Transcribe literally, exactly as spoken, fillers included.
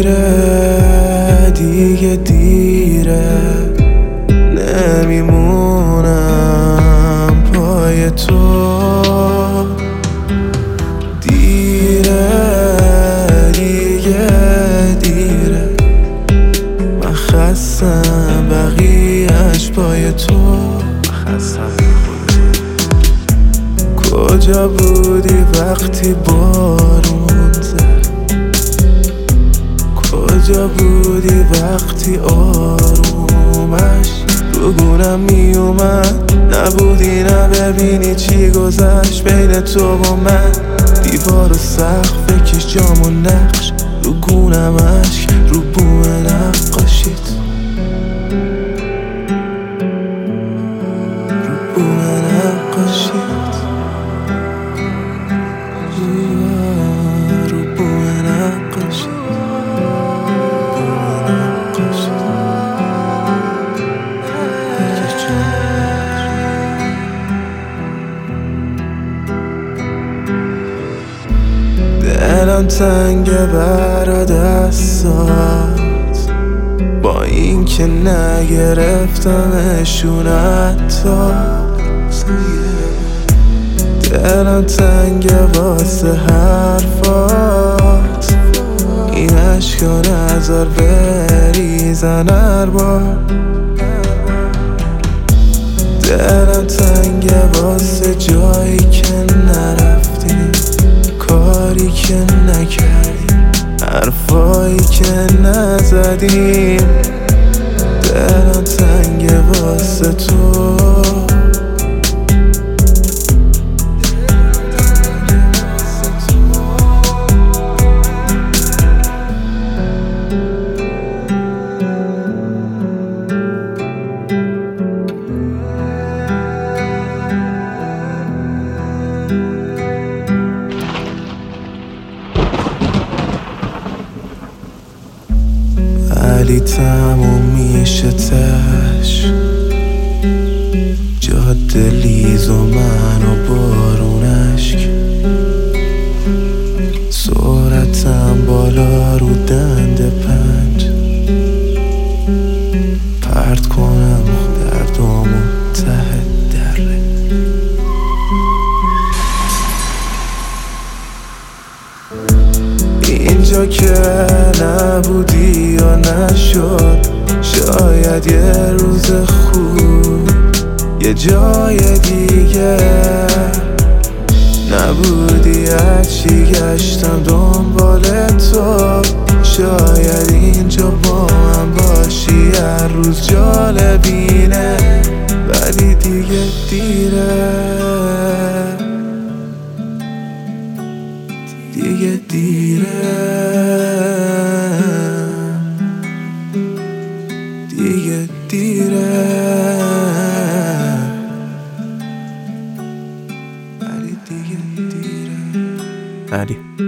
دیره دیگه دیره، نمیمونم پای تو. دیره دیگه دیره، من خستم بقیهش پای تو. کجا بودی وقتی بارون زد؟ کجا بودی وقتی آرومش رو گونم می اومد؟ نبودی نه ببینی چی گذشت بین تو و من. دیوار و سقف بکش جام و نقش، رو گونم اشک رو بوم نقاشیت، رو بوم نقاشیت، رو بوم نقاشیت. دلم تنگه برا دستات، با این که نگرفتمشون حتی. دلم تنگه واسه حرفات، این عشقا نذار بریزن هر بار. دلم تنگه واسه جایی که نرفتیم، کاری که نکردیم، حرفایی که نزدیم. دلم تنگه واسه تو. ولی تموم میشه تش، جاده لیز و من و بارون اشک، سرعتم بالا رو دنده پنج، پرت کنم دردامو ته دره. اینجا که نبودی یا نشد، شاید یه روز خوب یه جای دیگه نبودی. هرچی گشتم دنبال تو، شاید اینجا با من باشی هر روز جالبینه. ولی دیگه دیره دیگه دیره دیگه دیره، ولی دیگه دیره. علی